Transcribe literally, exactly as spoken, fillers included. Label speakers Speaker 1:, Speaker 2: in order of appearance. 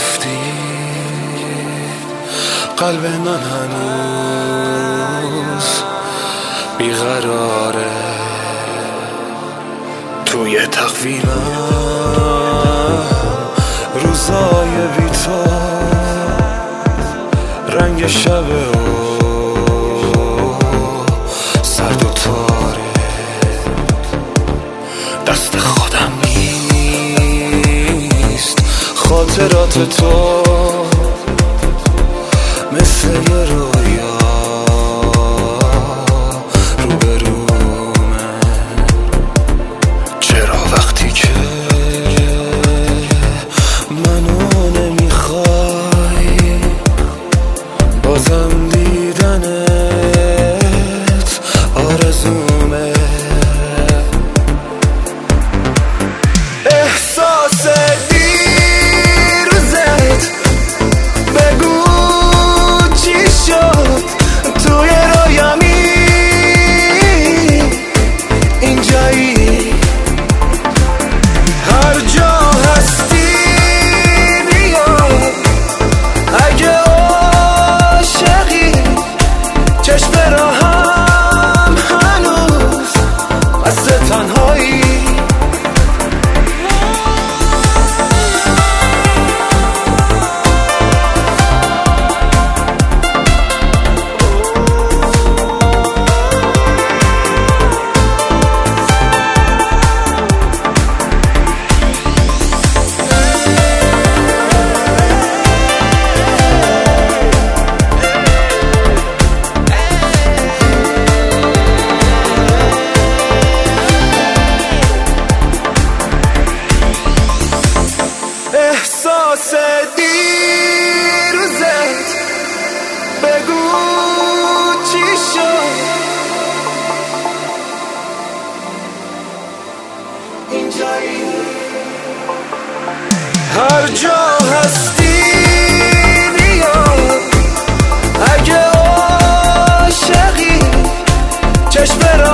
Speaker 1: گفتی قلب من هنوز بیقراره، توی تقویمم روزای بی تو رنگ شبه و سرد و تاره، دست خودم نیست خاطرات تو مثل یه رویا روبرومه. چرا وقتی که منو نمیخوای بازم دیدنت آرزومه؟ احساس دیروزت بگو چی شد توی رویامی اینجایی، هر جا هستی بیا، اگه عاشقی چشم راهم هنوز بس تنهایی. احساس دیروزت بگو چی شد اینجایی، هر جا هستی بیا، اگه عاشقی چشم